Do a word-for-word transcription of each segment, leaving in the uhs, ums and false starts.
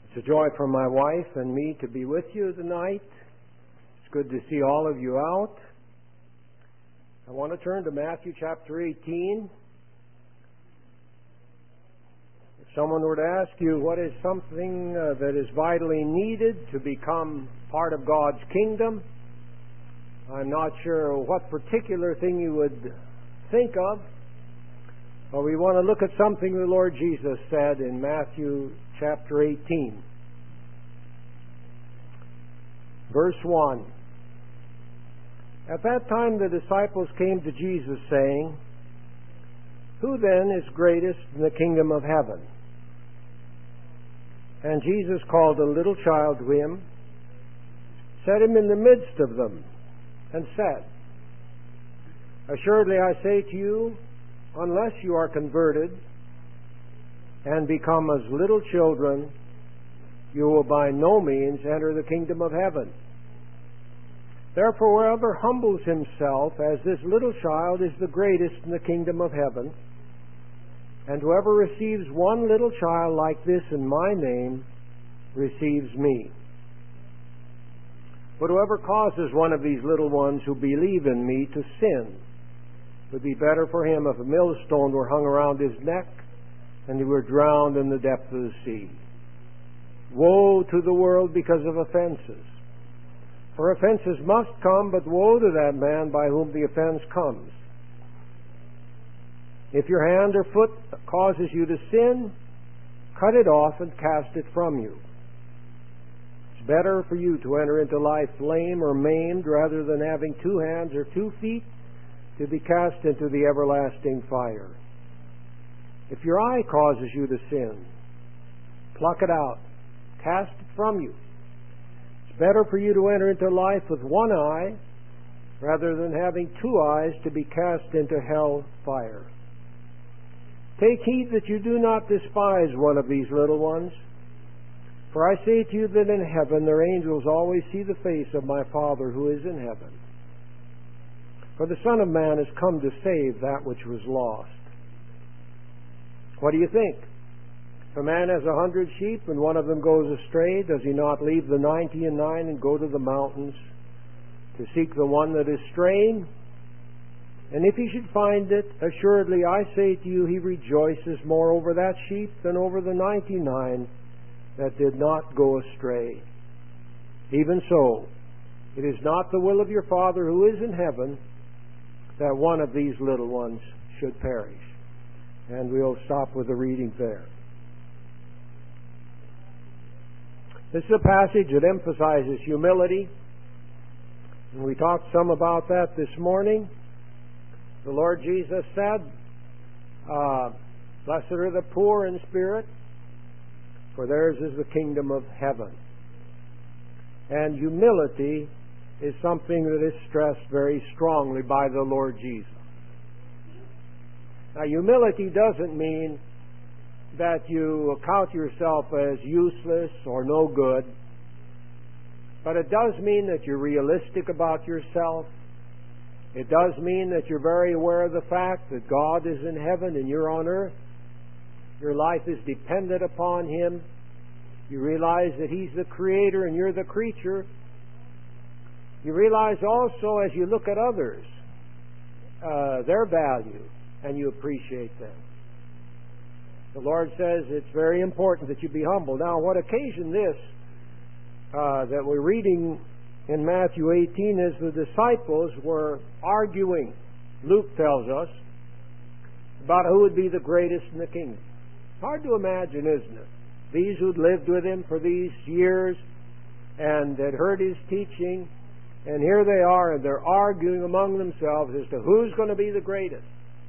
It's a joy for my wife and me to be with you tonight. It's good to see all of you out. I want to turn to Matthew chapter eighteen. If someone were to ask you what is something uh, that is vitally needed to become part of God's kingdom, I'm not sure what particular thing you would think of, but we want to look at something the Lord Jesus said in Matthew chapter eighteen. Verse one. At that time the disciples came to Jesus, saying, "Who then is greatest in the kingdom of heaven?" And Jesus called a little child to him, set him in the midst of them, and said, "Assuredly I say to you, unless you are converted and become as little children, you will by no means enter the kingdom of heaven. Therefore, whoever humbles himself as this little child is the greatest in the kingdom of heaven. And whoever receives one little child like this in my name receives me. But whoever causes one of these little ones who believe in me to sin, it would be better for him if a millstone were hung around his neck and he were drowned in the depth of the sea. Woe to the world because of offenses. For offenses must come, but woe to that man by whom the offense comes. If your hand or foot causes you to sin, cut it off and cast it from you. It's better for you to enter into life lame or maimed rather than having two hands or two feet to be cast into the everlasting fire. If your eye causes you to sin, pluck it out, cast it from you. It's better for you to enter into life with one eye rather than having two eyes to be cast into hell fire. Take heed that you do not despise one of these little ones. For I say to you that in heaven their angels always see the face of my Father who is in heaven. For the Son of Man has come to save that which was lost." What do you think? If a man has a hundred sheep and one of them goes astray, does he not leave the ninety and nine and go to the mountains to seek the one that is straying? And if he should find it, assuredly I say to you, he rejoices more over that sheep than over the ninety-nine that did not go astray. Even so, it is not the will of your Father who is in heaven that one of these little ones should perish. And we'll stop with the reading there. This is a passage that emphasizes humility, and we talked some about that this morning. The Lord Jesus said, uh, "Blessed are the poor in spirit, for theirs is the kingdom of heaven." And humility is something that is stressed very strongly by the Lord Jesus. Now, humility doesn't mean that you count yourself as useless or no good, but it does mean that you're realistic about yourself. It does mean that you're very aware of the fact that God is in heaven and you're on earth. Your life is dependent upon Him. You realize that He's the Creator and you're the creature. You realize also, as you look at others, uh, their value, and you appreciate them. The Lord says it's very important that you be humble. Now, what occasioned this uh, that we're reading in Matthew eighteen is the disciples were arguing, Luke tells us, about who would be the greatest in the kingdom. Hard to imagine, isn't it? These who'd lived with Him for these years and had heard His teaching, and here they are, and they're arguing among themselves as to who's going to be the greatest.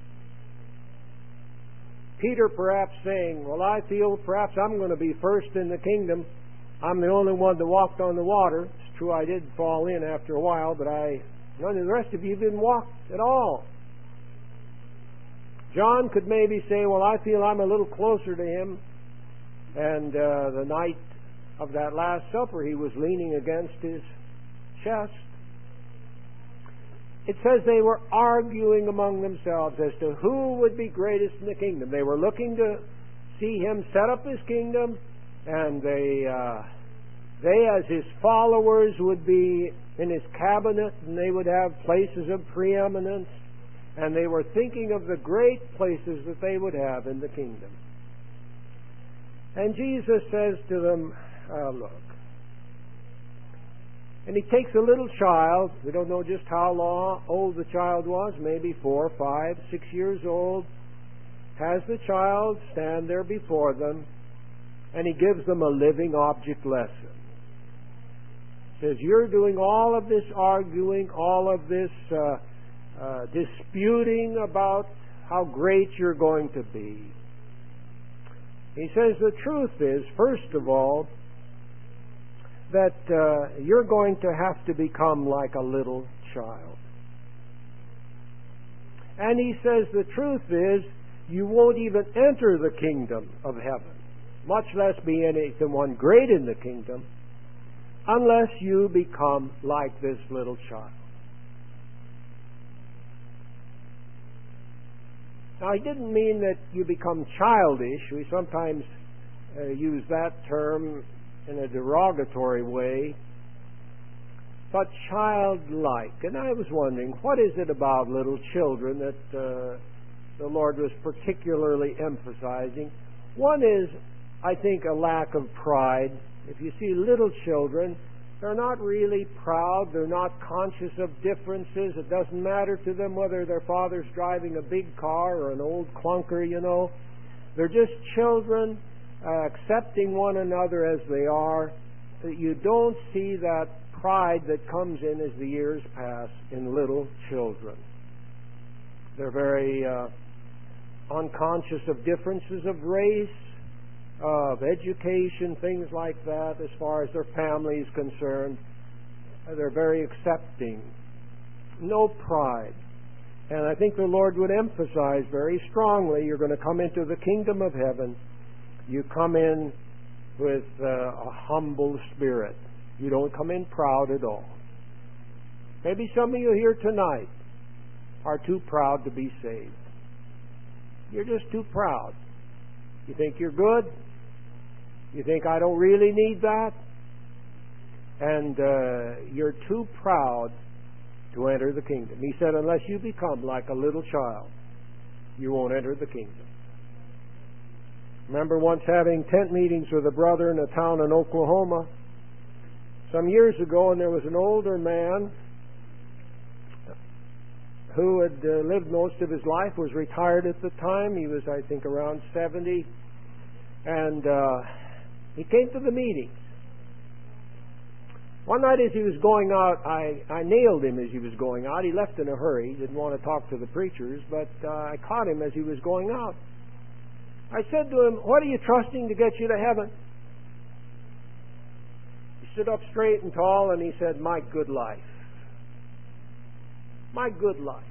Peter perhaps saying, "Well, I feel perhaps I'm going to be first in the kingdom. I'm the only one that walked on the water. It's true I did fall in after a while, but I, none of the rest of you didn't walk at all." John could maybe say, "Well, I feel I'm a little closer to Him." And uh, the night of that Last Supper, he was leaning against His chest. It says they were arguing among themselves as to who would be greatest in the kingdom. They were looking to see Him set up His kingdom and they, uh, they as his followers would be in his cabinet, and they would have places of preeminence, and they were thinking of the great places that they would have in the kingdom. And Jesus says to them, uh, look, and he takes a little child, we don't know just how long, old the child was, maybe four, five, six years old, has the child stand there before them, and he gives them a living object lesson. Says, you're doing all of this arguing, all of this uh, uh, disputing about how great you're going to be. He says the truth is, first of all, that uh, you're going to have to become like a little child. And he says the truth is, you won't even enter the kingdom of heaven, much less be anyone great in the kingdom, unless you become like this little child. Now, he didn't mean that you become childish. We sometimes uh, use that term in a derogatory way, but childlike. And I was wondering, what is it about little children that uh, the Lord was particularly emphasizing? One is, I think, a lack of pride. If you see little children, they're not really proud. They're not conscious of differences. It doesn't matter to them whether their father's driving a big car or an old clunker, you know. They're just children uh, accepting one another as they are. You don't see that pride that comes in as the years pass in little children. They're very uh, unconscious of differences of race, of education, things like that, as far as their family is concerned. They're very accepting. No pride. And I think the Lord would emphasize very strongly, you're going to come into the kingdom of heaven. You come in with uh, a humble spirit. You don't come in proud at all. Maybe some of you here tonight are too proud to be saved. You're just too proud. You think you're good. You think, I don't really need that. And uh, you're too proud to enter the kingdom. He said, unless you become like a little child, you won't enter the kingdom. Remember once having tent meetings with a brother in a town in Oklahoma some years ago, and there was an older man who had uh, lived most of his life, was retired at the time. He was, I think, around seventy. And uh, he came to the meetings. One night as he was going out, I, I nailed him as he was going out. He left in a hurry. He didn't want to talk to the preachers, but uh, I caught him as he was going out. I said to him, what are you trusting to get you to heaven? He stood up straight and tall and he said, my good life. My good life.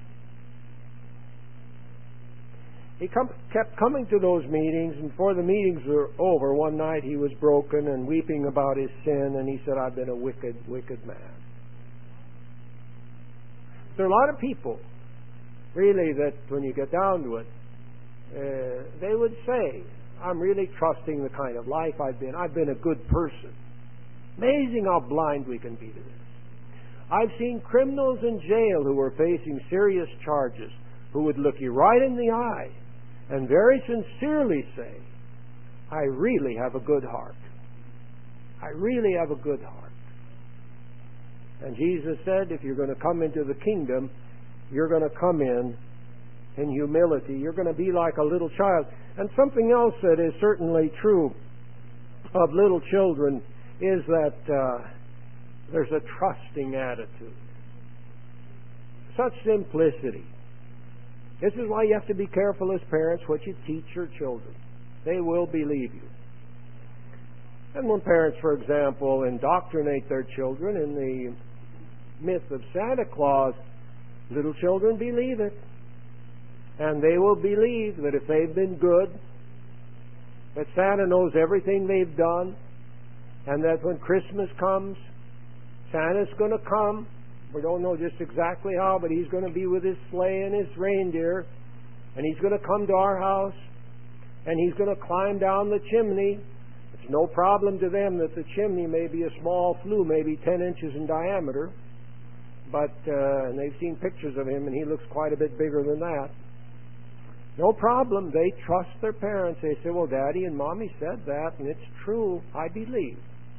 He come, kept coming to those meetings, and before the meetings were over, one night he was broken and weeping about his sin, and he said, I've been a wicked, wicked man. There are a lot of people, really, that when you get down to it, uh, they would say, I'm really trusting the kind of life I've been. I've been a good person. Amazing how blind we can be to this. I've seen criminals in jail who were facing serious charges who would look you right in the eye and very sincerely say, I really have a good heart. I really have a good heart. And Jesus said, if you're going to come into the kingdom, you're going to come in in humility. You're going to be like a little child. And something else that is certainly true of little children is that uh, there's a trusting attitude. Such simplicity. This is why you have to be careful as parents what you teach your children. They will believe you. And when parents, for example, indoctrinate their children in the myth of Santa Claus, little children believe it. And they will believe that if they've been good, that Santa knows everything they've done, and that when Christmas comes, Santa's going to come. We don't know just exactly how, but he's going to be with his sleigh and his reindeer, and he's going to come to our house, and he's going to climb down the chimney. It's no problem to them that the chimney may be a small flue, maybe ten inches in diameter, but uh, and they've seen pictures of him, and he looks quite a bit bigger than that. No problem. They trust their parents. They say, well, Daddy and Mommy said that, and it's true. I believe.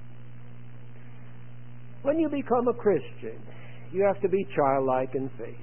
When you become a Christian, you have to be childlike in faith.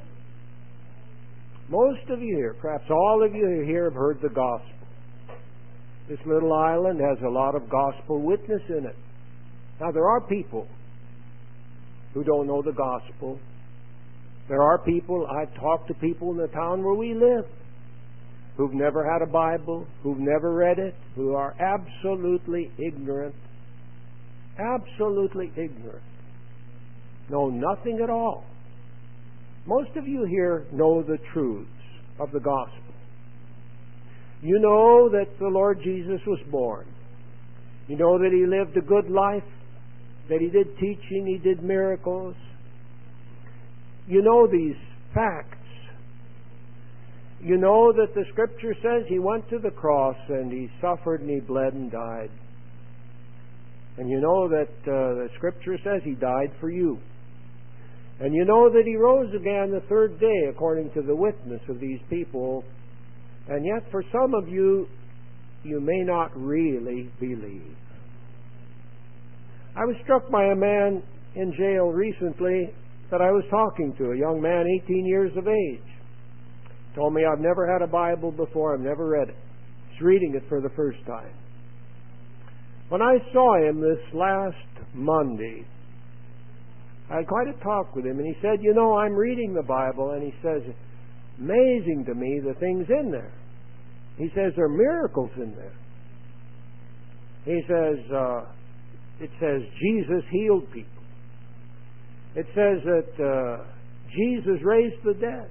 Most of you here, perhaps all of you here, have heard the gospel. This little island has a lot of gospel witness in it. Now, there are people who don't know the gospel. There are people, I've talked to people in the town where we live, who've never had a Bible, who've never read it, who are absolutely ignorant. Absolutely ignorant. Know nothing at all. Most of you here know the truths of the gospel. You know that the Lord Jesus was born. You know that He lived a good life, that He did teaching, He did miracles. You know these facts. You know that the Scripture says He went to the cross and He suffered and He bled and died. And you know that uh, the Scripture says He died for you. And you know that He rose again the third day, according to the witness of these people. And yet, for some of you, you may not really believe. I was struck by a man in jail recently that I was talking to, a young man, eighteen years of age. Told me, I've never had a Bible before, I've never read it. He's reading it for the first time. When I saw him this last Monday, I had quite a talk with him, and he said, you know, I'm reading the Bible, and he says, amazing to me the things in there. He says, there are miracles in there. He says, uh, it says Jesus healed people. It says that uh, Jesus raised the dead.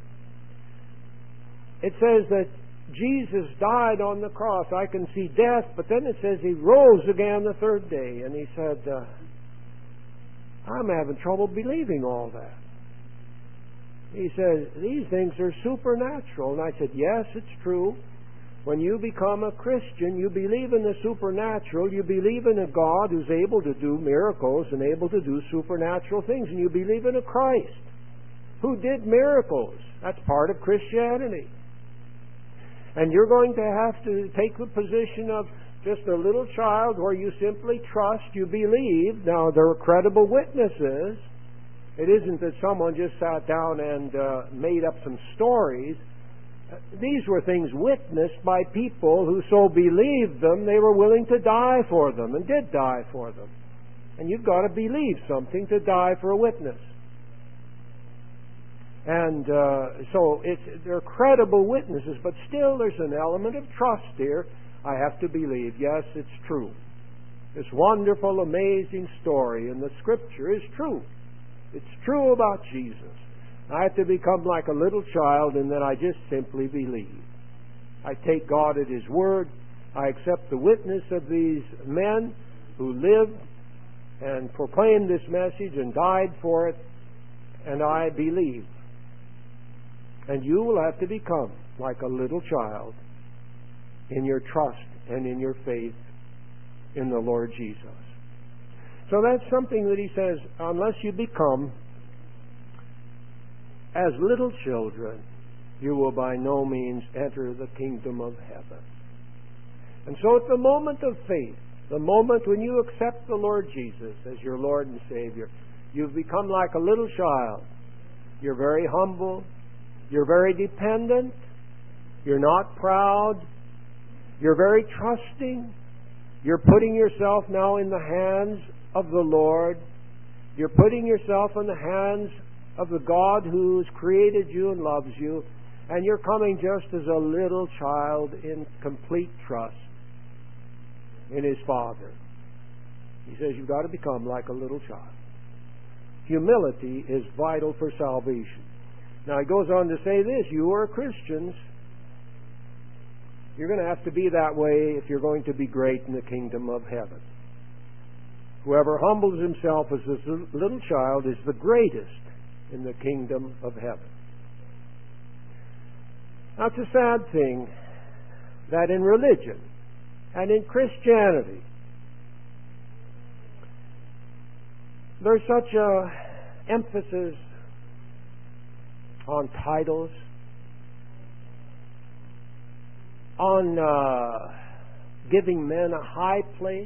It says that Jesus died on the cross. I can see death, but then it says He rose again the third day. And he said, uh, I'm having trouble believing all that. He says, these things are supernatural. And I said, yes, it's true. When you become a Christian, you believe in the supernatural. You believe in a God who's able to do miracles and able to do supernatural things. And you believe in a Christ who did miracles. That's part of Christianity. And you're going to have to take the position of just a little child where you simply trust, you believe. Now, there are credible witnesses. It isn't that someone just sat down and uh, made up some stories. These were things witnessed by people who so believed them they were willing to die for them and did die for them. And you've got to believe something to die for a witness. And uh, so it's, they're credible witnesses, but still there's an element of trust here. I have to believe, yes, it's true. This wonderful, amazing story in the Scripture is true. It's true about Jesus. I have to become like a little child, and then I just simply believe. I take God at His word. I accept the witness of these men who lived and proclaimed this message and died for it, and I believe. And you will have to become like a little child in your trust and in your faith in the Lord Jesus. So that's something that he says, unless you become as little children, you will by no means enter the kingdom of heaven. And so at the moment of faith, the moment when you accept the Lord Jesus as your Lord and Savior, you've become like a little child. You're very humble. You're very dependent. You're not proud. You're very trusting. You're putting yourself now in the hands of the Lord. You're putting yourself in the hands of the God who's created you and loves you. And you're coming just as a little child in complete trust in His Father. He says you've got to become like a little child. Humility is vital for salvation. Now he goes on to say this, you are Christians. You're going to have to be that way if you're going to be great in the kingdom of heaven. Whoever humbles himself as a little child is the greatest in the kingdom of heaven. Now it's a sad thing that in religion, And in Christianity, there's such a emphasis on titles, on uh, giving men a high place,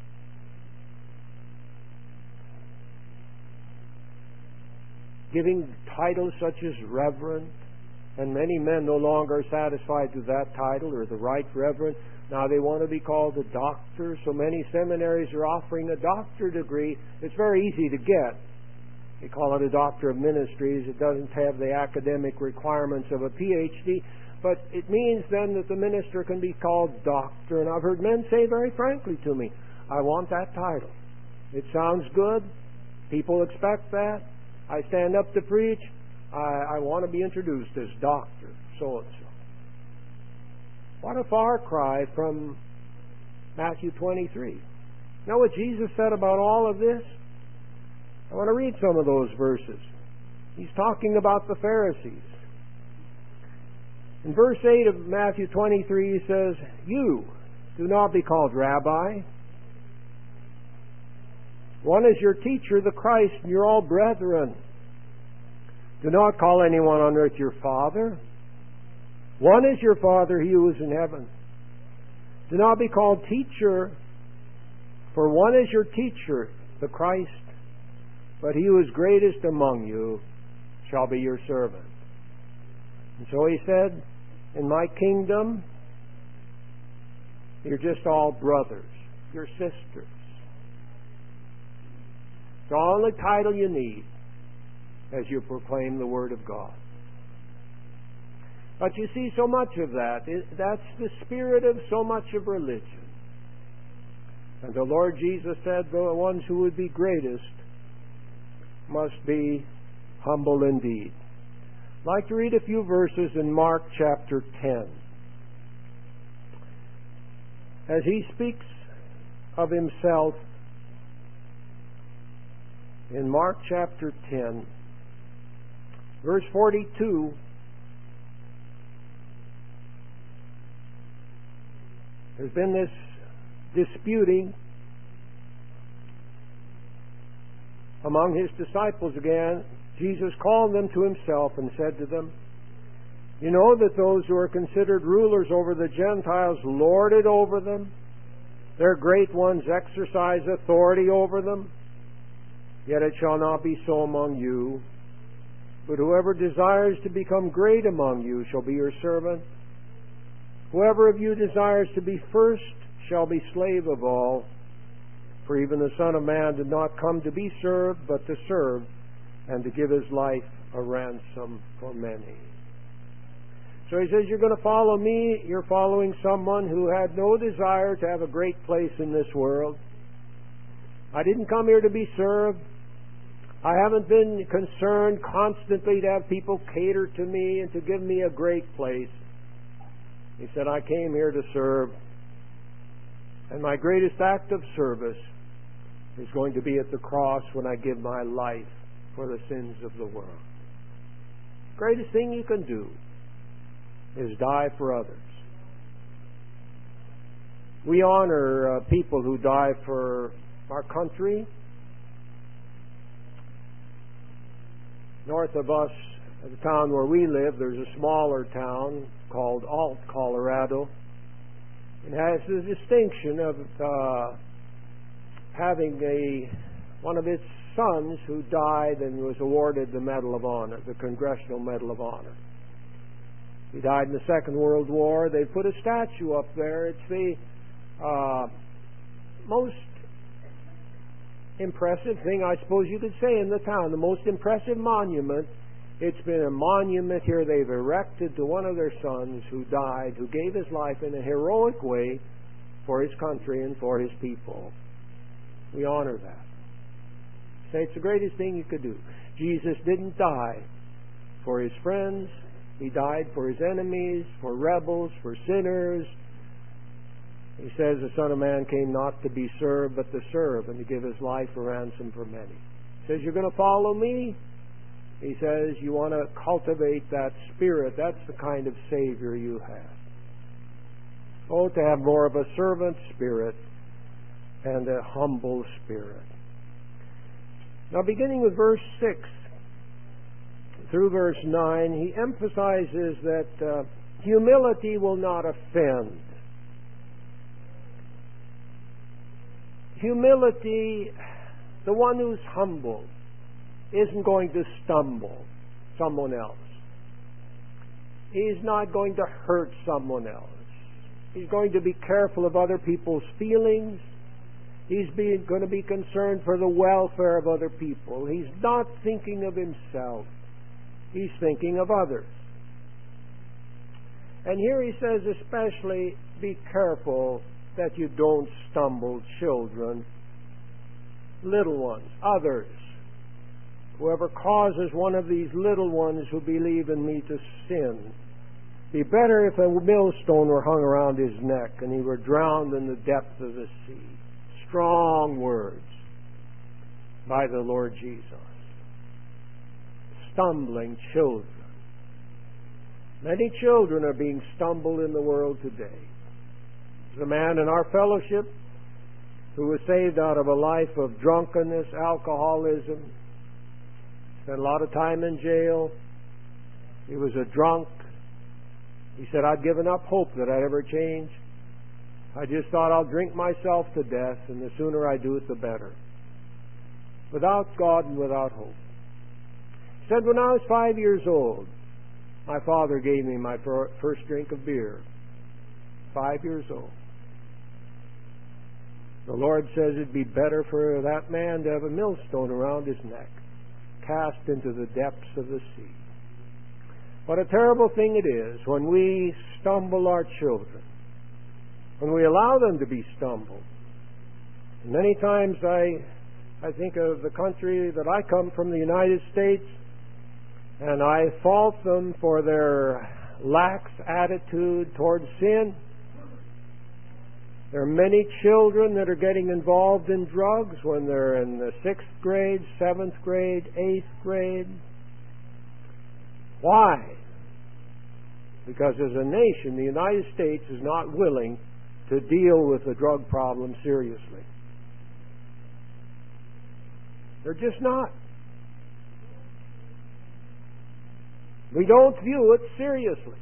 giving titles such as reverend, and many men no longer are satisfied with that title or the right reverend. Now they want to be called a doctor. So many seminaries are offering a doctor degree. It's very easy to get. They call it a doctor of ministries. It doesn't have the academic requirements of a P H D, but it means then that the minister can be called doctor. And I've heard men say very frankly to me, I want that title. It sounds good. People expect that. I stand up to preach. I, I want to be introduced as doctor so-and-so. What a far cry from Matthew twenty-three. Know what Jesus said about all of this? I want to read some of those verses. He's talking about the Pharisees. In verse eight of Matthew twenty-three, he says, You do not be called rabbi. One is your teacher, the Christ, and you're all brethren. Do not call anyone on earth your father. One is your Father, he who is in heaven. Do not be called teacher, for one is your teacher, the Christ. But he who is greatest among you shall be your servant. And so he said, in my kingdom, you're just all brothers. You're sisters. It's the only title you need as you proclaim the Word of God. But you see, so much of that, that's the spirit of so much of religion. And the Lord Jesus said, the ones who would be greatest must be humble indeed. I'd like to read a few verses in Mark chapter ten. As he speaks of himself in Mark chapter ten, verse forty-two, there's been this disputing among his disciples again. Jesus called them to himself and said to them, You know that those who are considered rulers over the Gentiles lord it over them. Their great ones exercise authority over them. Yet it shall not be so among you. But whoever desires to become great among you shall be your servant. Whoever of you desires to be first shall be slave of all. For even the Son of Man did not come to be served, but to serve, and to give his life a ransom for many. So he says, you're going to follow me. You're following someone who had no desire to have a great place in this world. I didn't come here to be served. I haven't been concerned constantly to have people cater to me and to give me a great place. He said, I came here to serve, and my greatest act of service is going to be at the cross when I give my life for the sins of the world. The greatest thing you can do is die for others. We honor uh, people who die for our country. North of us, at the town where we live, there's a smaller town called Alt, Colorado. It has the distinction of uh, having a one of its sons who died and was awarded the Medal of Honor, the Congressional Medal of Honor. He died in the Second World War. They put a statue up there. It's the uh, most impressive thing, I suppose you could say, in the town. The most impressive monument. It's been a monument here they've erected to one of their sons who died, who gave his life in a heroic way for his country and for his people. We honor that. Say it's the greatest thing you could do. Jesus didn't die for his friends. He died for his enemies, for rebels, for sinners. He says the Son of Man came not to be served, but to serve and to give his life a ransom for many. He says, you're going to follow me? He says, you want to cultivate that spirit. That's the kind of Savior you have. Oh, to have more of a servant spirit and a humble spirit. Now, beginning with verse six through verse nine, he emphasizes that uh, humility will not offend. Humility, the one who's humble, isn't going to stumble someone else. He's not going to hurt someone else. He's going to be careful of other people's feelings. He's being, going to be concerned for the welfare of other people. He's not thinking of himself. He's thinking of others. And here he says especially, be careful that you don't stumble children, little ones, others. Whoever causes one of these little ones who believe in me to sin, be better if a millstone were hung around his neck and he were drowned in the depth of the sea. Strong words by the Lord Jesus. Stumbling children. Many children are being stumbled in the world today. There's a man in our fellowship who was saved out of a life of drunkenness, alcoholism, spent a lot of time in jail. He was a drunk. He said, I'd given up hope that I'd ever change. I just thought I'll drink myself to death, and the sooner I do it, the better. Without God and without hope. He said, when I was five years old, my father gave me my first drink of beer. Five years old. The Lord says it'd be better for that man to have a millstone around his neck, cast into the depths of the sea. What a terrible thing it is when we stumble our children, when we allow them to be stumbled. Many times I, I think of the country that I come from, the United States, and I fault them for their lax attitude towards sin. There are many children that are getting involved in drugs when they're in the sixth grade, seventh grade, eighth grade. Why? Because as a nation, the United States is not willing to deal with the drug problem seriously. They're just not. We don't view it seriously.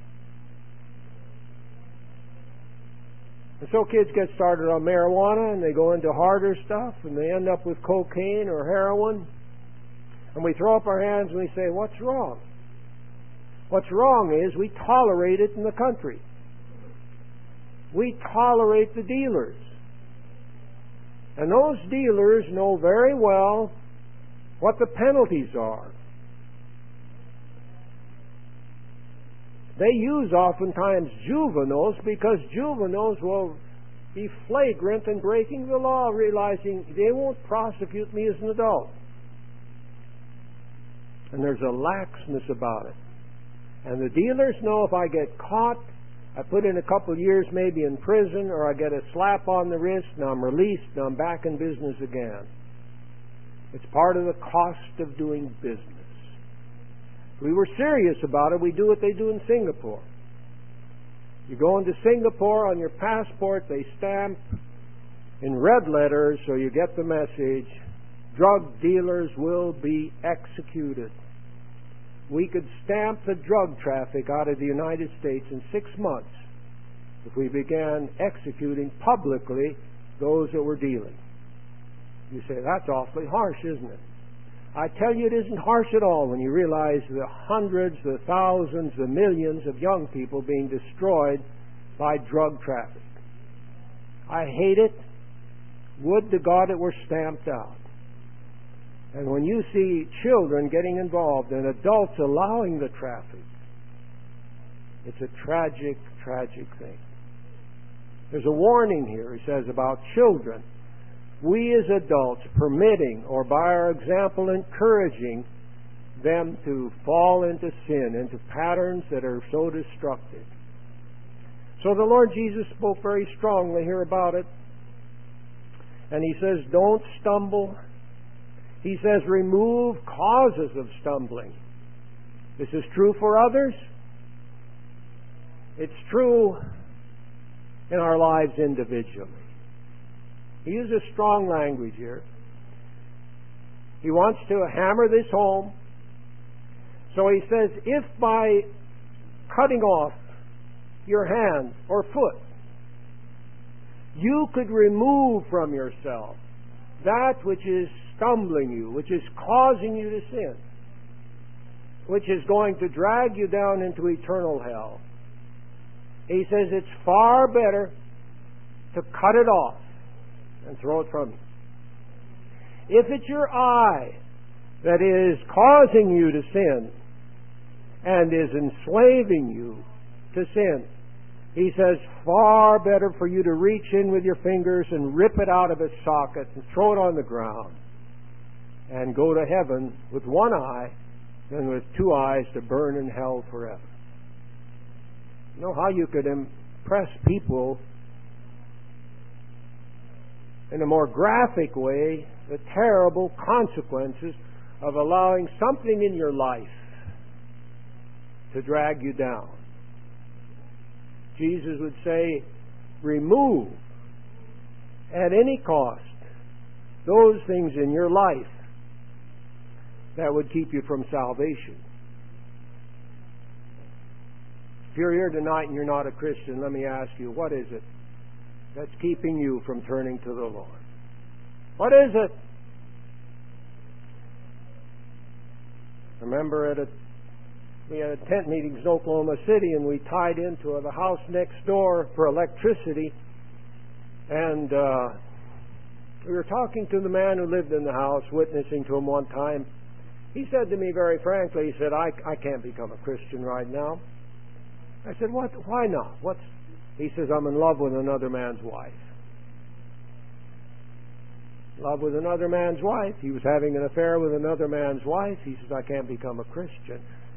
And so kids get started on marijuana and they go into harder stuff and they end up with cocaine or heroin. And we throw up our hands and we say, what's wrong? What's wrong is we tolerate it in the country. We tolerate the dealers. And those dealers know very well what the penalties are. They use oftentimes juveniles because juveniles will be flagrant in breaking the law, realizing they won't prosecute me as an adult. And there's a laxness about it. And the dealers know if I get caught, I put in a couple of years maybe in prison, or I get a slap on the wrist, and I'm released, and I'm back in business again. It's part of the cost of doing business. If we were serious about it, we do what they do in Singapore. You go into Singapore, on your passport they stamp in red letters so you get the message, drug dealers will be executed. We could stamp the drug traffic out of the United States in six months if we began executing publicly those that were dealing. You say, that's awfully harsh, isn't it? I tell you, it isn't harsh at all when you realize the hundreds, the thousands, the millions of young people being destroyed by drug traffic. I hate it. Would to God it were stamped out. And when you see children getting involved and adults allowing the traffic, it's a tragic, tragic thing. There's a warning here, he says, about children. We as adults permitting or by our example encouraging them to fall into sin, into patterns that are so destructive. So the Lord Jesus spoke very strongly here about it. And he says, don't stumble. He says, remove causes of stumbling. This is true for others. It's true in our lives individually. He uses strong language here. He wants to hammer this home. So he says, if by cutting off your hand or foot, you could remove from yourself that which is stumbling you, which is causing you to sin, which is going to drag you down into eternal hell, he says it's far better to cut it off and throw it from you. If it's your eye that is causing you to sin and is enslaving you to sin, he says far better for you to reach in with your fingers and rip it out of its socket and throw it on the ground and go to heaven with one eye than with two eyes to burn in hell forever. You know how you could impress people in a more graphic way the terrible consequences of allowing something in your life to drag you down. Jesus would say, remove at any cost those things in your life that would keep you from salvation. If you're here tonight and you're not a Christian, let me ask you, what is it that's keeping you from turning to the Lord? What is it? Remember, at a, we had tent meetings in Oklahoma City, and we tied into the house next door for electricity, and uh, we were talking to the man who lived in the house, witnessing to him one time. He said to me very frankly, he said, I, I can't become a Christian right now. I said, what? Why not? What's? He says, I'm in love with another man's wife. Love with another man's wife. He was having an affair with another man's wife. He says, I can't become a Christian.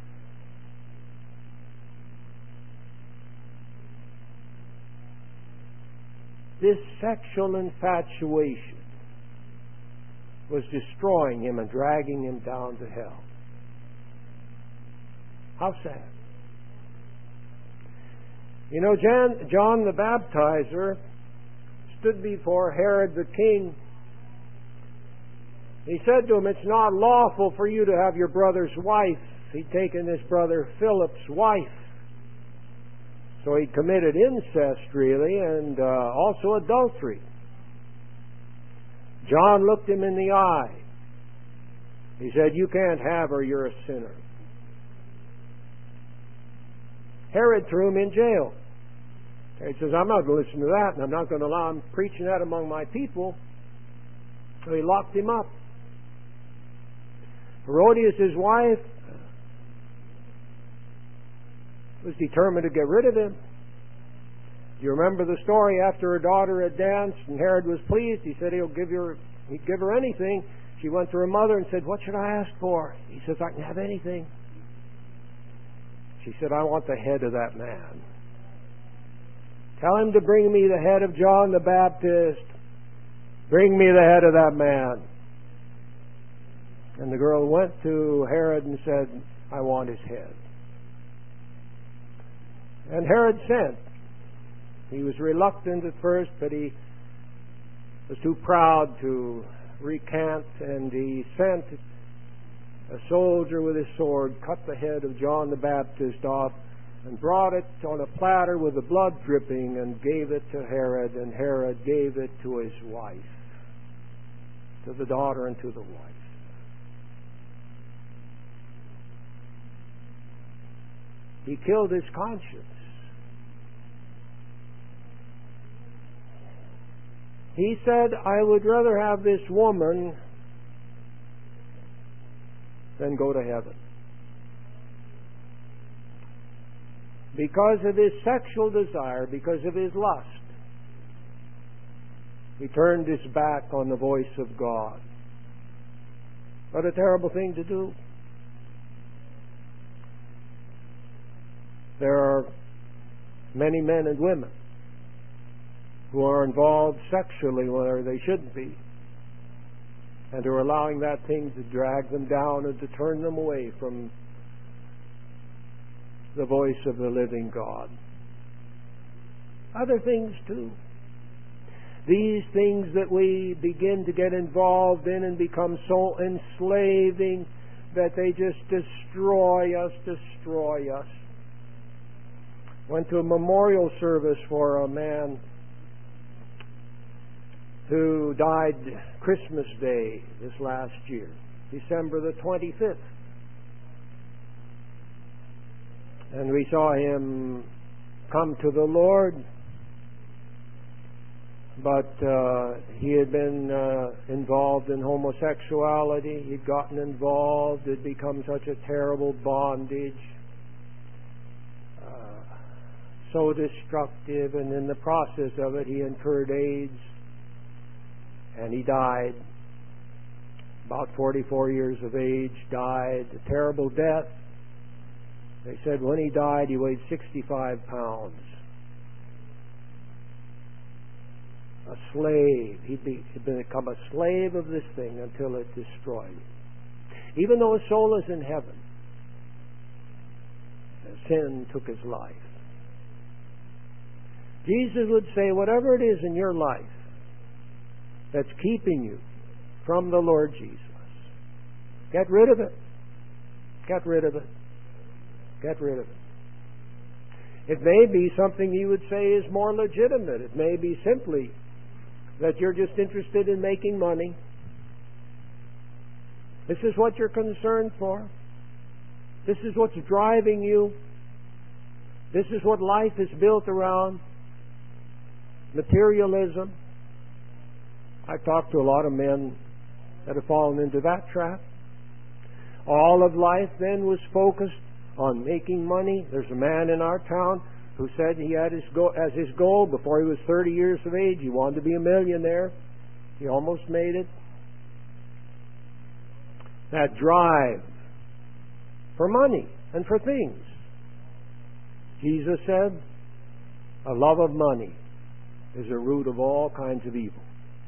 This sexual infatuation was destroying him and dragging him down to hell. How sad. You know, Jan, John the Baptizer stood before Herod the king. He said to him, it's not lawful for you to have your brother's wife. He'd taken his brother Philip's wife. So he committed incest, really, and uh, also adultery. John looked him in the eye. He said, you can't have her, you're a sinner. Herod threw him in jail. He says, I'm not going to listen to that, and I'm not going to allow him preaching that among my people. So he locked him up. Herodias, his wife, was determined to get rid of him. Do you remember the story? After her daughter had danced and Herod was pleased, he said he'll give her, he'd give her anything. She went to her mother and said, what should I ask for? He says, I can have anything. She said, I want the head of that man. Tell him to bring me the head of John the Baptist. Bring me the head of that man. And the girl went to Herod and said, I want his head. And Herod sent. He was reluctant at first, but he was too proud to recant, and he sent a soldier with his sword, cut the head of John the Baptist off, and brought it on a platter with the blood dripping and gave it to Herod, and Herod gave it to his wife, to the daughter and to the wife. He killed his conscience. He said, I would rather have this woman than go to heaven. Because of his sexual desire, because of his lust, he turned his back on the voice of God. What a terrible thing to do. There are many men and women who are involved sexually where they shouldn't be, and are allowing that thing to drag them down and to turn them away from the voice of the living God. Other things too. These things that we begin to get involved in and become so enslaving that they just destroy us, destroy us. Went to a memorial service for a man who died Christmas Day this last year, December the twenty-fifth. And we saw him come to the Lord, but uh, he had been uh, involved in homosexuality. He'd gotten involved. It had become such a terrible bondage, uh, so destructive, and in the process of it he incurred AIDS, and he died. About forty-four years of age, died a terrible death. They said when he died he weighed sixty-five pounds. A slave. He'd, be, he'd become a slave of this thing until it destroyed him. Even though his soul is in heaven, sin took his life. Jesus would say, whatever it is in your life that's keeping you from the Lord Jesus, get rid of it. Get rid of it. Get rid of it. It may be something you would say is more legitimate. It may be simply that you're just interested in making money. This is what you're concerned for. This is what's driving you. This is what life is built around. Materialism. I've talked to a lot of men that have fallen into that trap. All of life then was focused on making money. There's a man in our town who said he had his go- as his goal before he was thirty years of age, he wanted to be a millionaire. He almost made it. That drive for money and for things. Jesus said, a love of money is a root of all kinds of evil.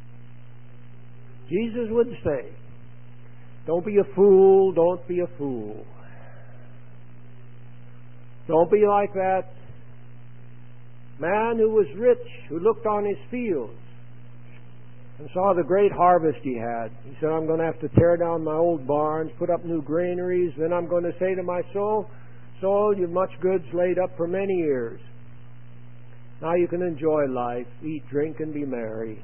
Jesus would say, don't be a fool, don't be a fool. Don't be like that man who was rich, who looked on his fields and saw the great harvest he had. He said, I'm going to have to tear down my old barns, put up new granaries, then I'm going to say to my soul, soul, you've much goods laid up for many years. Now you can enjoy life, eat, drink, and be merry.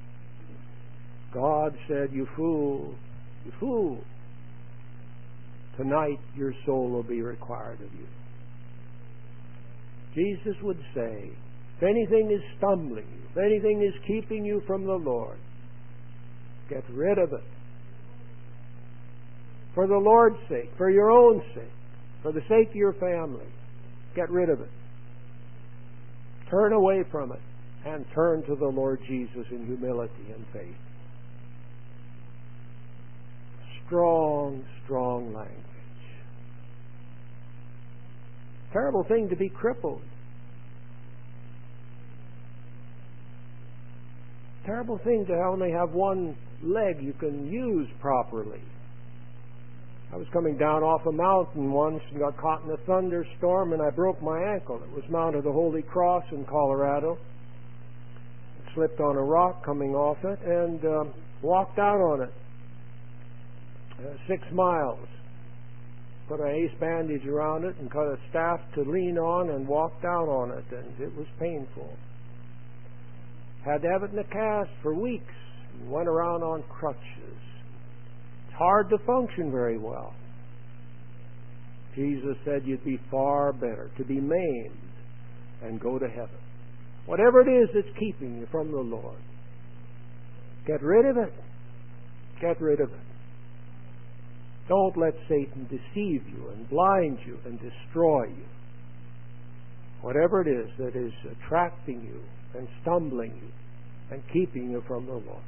God said, you fool, you fool. Tonight your soul will be required of you. Jesus would say, if anything is stumbling you, if anything is keeping you from the Lord, get rid of it. For the Lord's sake, for your own sake, for the sake of your family, get rid of it. Turn away from it and turn to the Lord Jesus in humility and faith. Strong, strong language. Terrible thing to be crippled. Terrible thing to only have one leg you can use properly. I was coming down off a mountain once and got caught in a thunderstorm and I broke my ankle. It was Mount of the Holy Cross in Colorado. I slipped on a rock coming off it and uh, walked out on it. Uh, six miles. Put an ace bandage around it and cut a staff to lean on and walked out on it, and it was painful. Had to have it in a cast for weeks. Went around on crutches. It's hard to function very well. Jesus said you'd be far better to be maimed and go to heaven. Whatever it is that's keeping you from the Lord, get rid of it. Get rid of it. Don't let Satan deceive you and blind you and destroy you. Whatever it is that is attracting you and stumbling you and keeping you from the Lord.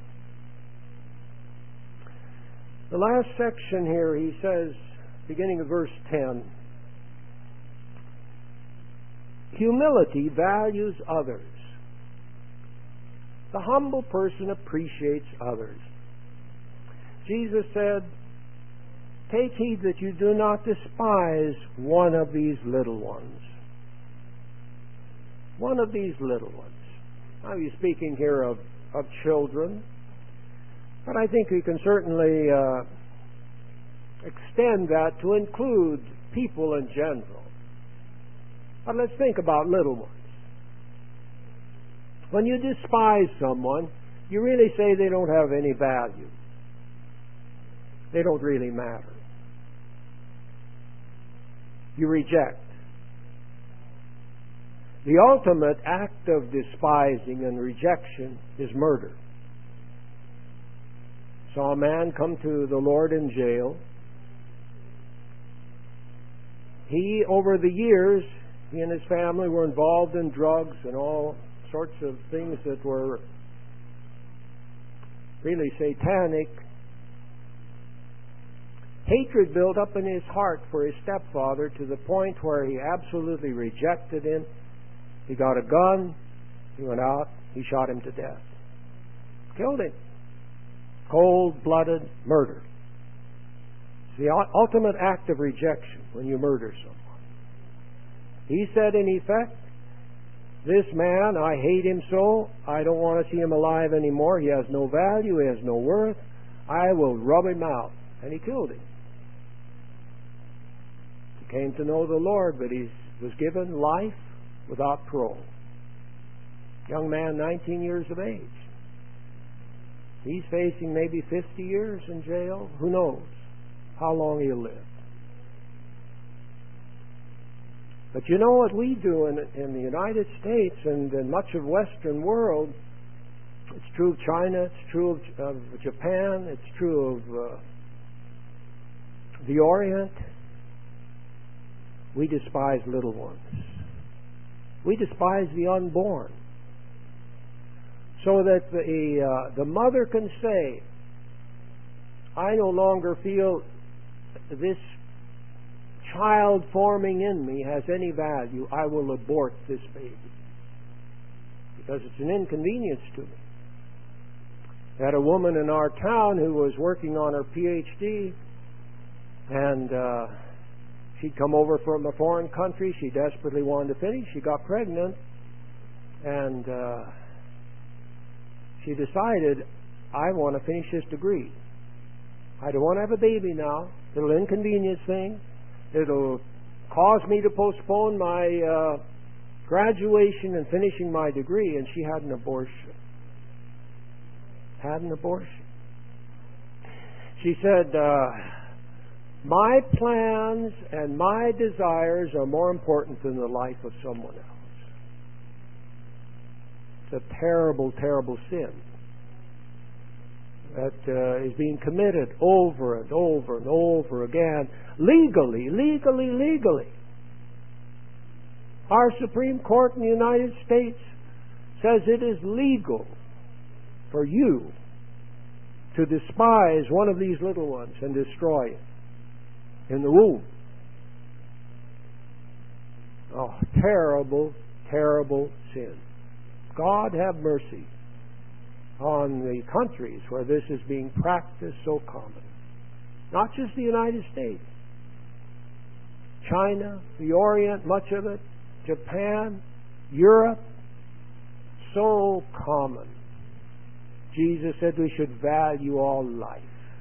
The last section here, he says, beginning of verse ten, humility values others. The humble person appreciates others. Jesus said, take heed that you do not despise one of these little ones. One of these little ones. Now he's speaking here of, of children, but I think we can certainly uh, extend that to include people in general. But let's think about little ones. When you despise someone, you really say they don't have any value. They don't really matter. You reject. The ultimate act of despising and rejection is murder. Saw a man come to the Lord in jail. He, over the years, he and his family were involved in drugs and all sorts of things that were really satanic. Hatred built up in his heart for his stepfather to the point where he absolutely rejected him. He got a gun, he went out, he shot him to death. Killed him. Cold-blooded murder. It's the ultimate act of rejection when you murder someone. He said, in effect, this man, I hate him so, I don't want to see him alive anymore. He has no value, he has no worth. I will rub him out. And he killed him. He came to know the Lord, but he was given life without parole. Young man, nineteen years of age. He's facing maybe fifty years in jail. Who knows how long he'll live. But you know what we do in, in the United States and in much of Western world, it's true of China, it's true of, of Japan, it's true of uh, the Orient. We despise little ones. We despise the unborn. So that the, uh, the mother can say, I no longer feel this child forming in me has any value. I will abort this baby. Because it's an inconvenience to me. I had a woman in our town who was working on her P H D, and uh, she'd come over from a foreign country. She desperately wanted to finish. She got pregnant, and uh, she decided, I want to finish this degree. I don't want to have a baby now. It'll inconvenience things. It'll cause me to postpone my uh, graduation and finishing my degree. And she had an abortion. Had an abortion. She said, uh, my plans and my desires are more important than the life of someone else. It's a terrible, terrible sin that uh, is being committed over and over and over again, legally, legally, legally. Our Supreme Court in the United States says it is legal for you to despise one of these little ones and destroy it in the womb. Oh, terrible, terrible sin. God have mercy on the countries where this is being practiced so common. Not just the United States. China, the Orient, much of it, Japan, Europe, so common. Jesus said we should value all life.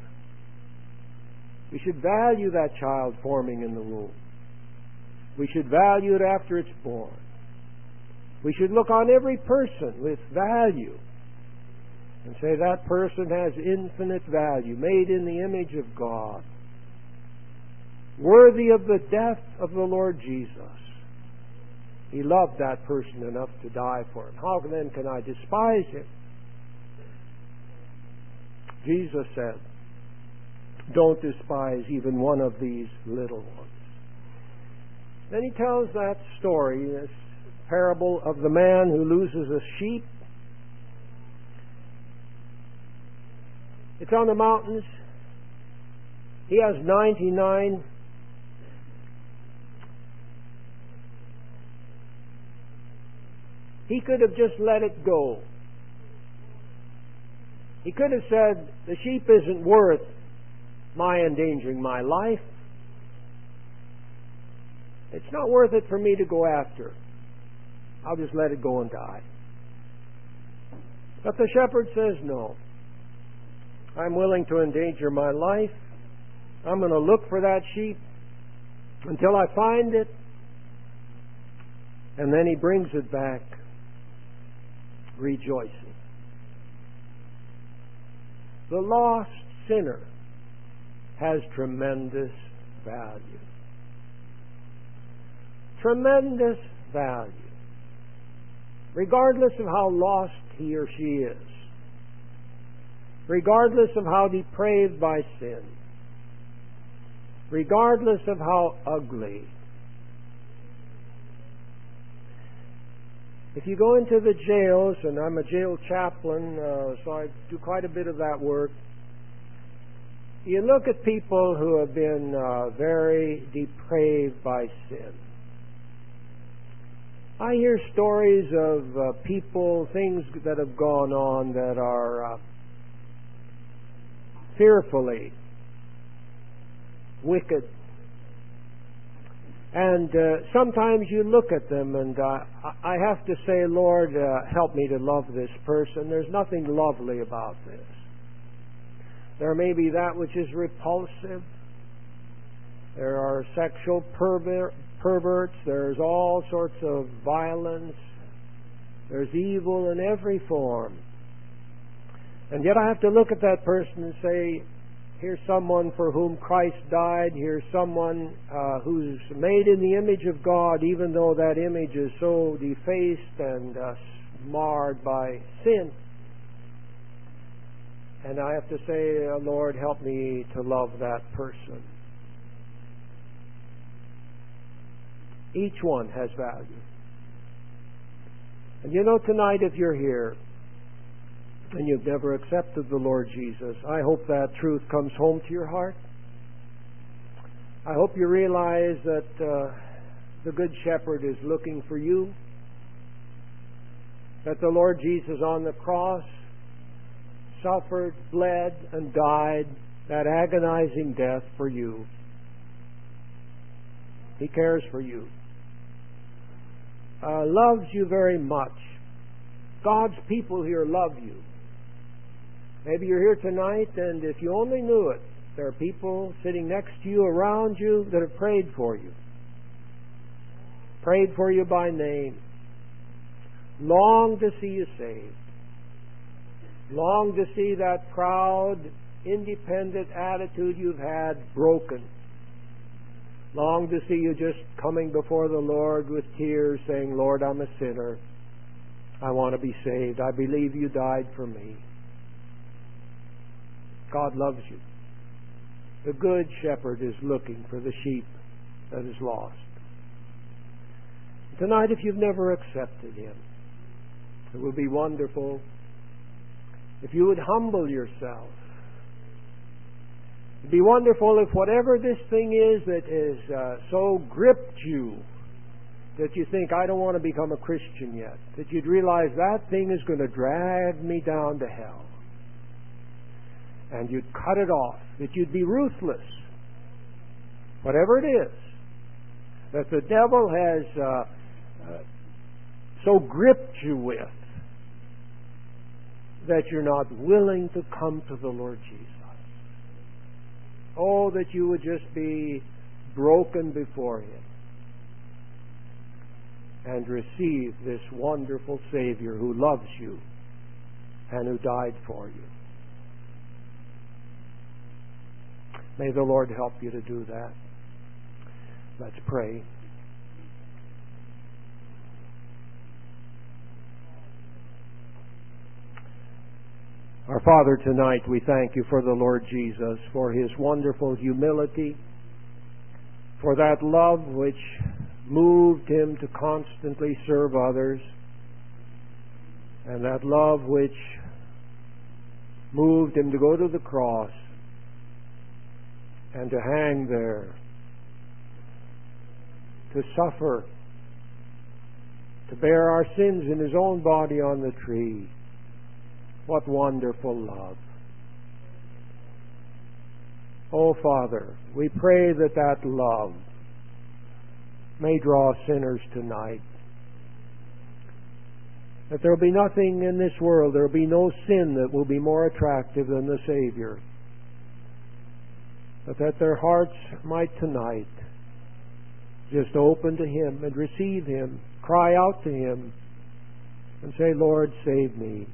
We should value that child forming in the womb. We should value it after it's born. We should look on every person with value and say that person has infinite value, made in the image of God, worthy of the death of the Lord Jesus. He loved that person enough to die for him. How then can I despise him? Jesus said, don't despise even one of these little ones. Then he tells that story, this parable of the man who loses a sheep. It's on the mountains. He has ninety-nine. He could have just let it go. He could have said, the sheep isn't worth my endangering my life. It's not worth it for me to go after. I'll just let it go and die. But the shepherd says, no. I'm willing to endanger my life. I'm going to look for that sheep until I find it. And then he brings it back, rejoicing. The lost sinner has tremendous value. Tremendous value. Regardless of how lost he or she is. Regardless of how depraved by sin. Regardless of how ugly. If you go into the jails, and I'm a jail chaplain, uh, so I do quite a bit of that work, you look at people who have been uh, very depraved by sin. I hear stories of uh, people, things that have gone on that are uh, fearfully wicked. And uh, sometimes you look at them and uh, I have to say, Lord, uh, help me to love this person. There's nothing lovely about this. There may be that which is repulsive. There are sexual perver- perverts. There's all sorts of violence. There's evil in every form. And yet I have to look at that person and say, here's someone for whom Christ died. Here's someone uh, who's made in the image of God, even though that image is so defaced and uh, marred by sin. And I have to say, uh, Lord, help me to love that person. Each one has value. And you know, tonight if you're here and you've never accepted the Lord Jesus, I hope that truth comes home to your heart. I hope you realize that uh, the Good Shepherd is looking for you, that the Lord Jesus on the cross suffered, bled, and died that agonizing death for you. He cares for you. Uh, loves you very much. God's people here love you. Maybe you're here tonight, and if you only knew it, there are people sitting next to you, around you, that have prayed for you. Prayed for you by name. Long to see you saved. Long to see that proud, independent attitude you've had broken. Long to see you just coming before the Lord with tears, saying, Lord, I'm a sinner. I want to be saved. I believe you died for me. God loves you. The Good Shepherd is looking for the sheep that is lost. Tonight, if you've never accepted Him, it would be wonderful if you would humble yourself. It would be wonderful if whatever this thing is that is uh, so gripped you that you think, I don't want to become a Christian yet, that you'd realize that thing is going to drag me down to hell. And you'd cut it off, that you'd be ruthless. Whatever it is that the devil has uh, uh, so gripped you with that you're not willing to come to the Lord Jesus. Oh, that you would just be broken before Him and receive this wonderful Savior who loves you and who died for you. May the Lord help you to do that. Let's pray. Our Father, tonight we thank you for the Lord Jesus, for His wonderful humility, for that love which moved Him to constantly serve others, and that love which moved Him to go to the cross and to hang there, to suffer, to bear our sins in His own body on the tree. What wonderful love. Oh, Father, we pray that that love may draw sinners tonight That there will be nothing in this world, there will be no sin that will be more attractive than the Savior. But that their hearts might tonight just open to Him and receive Him, cry out to Him, and say, Lord, save me.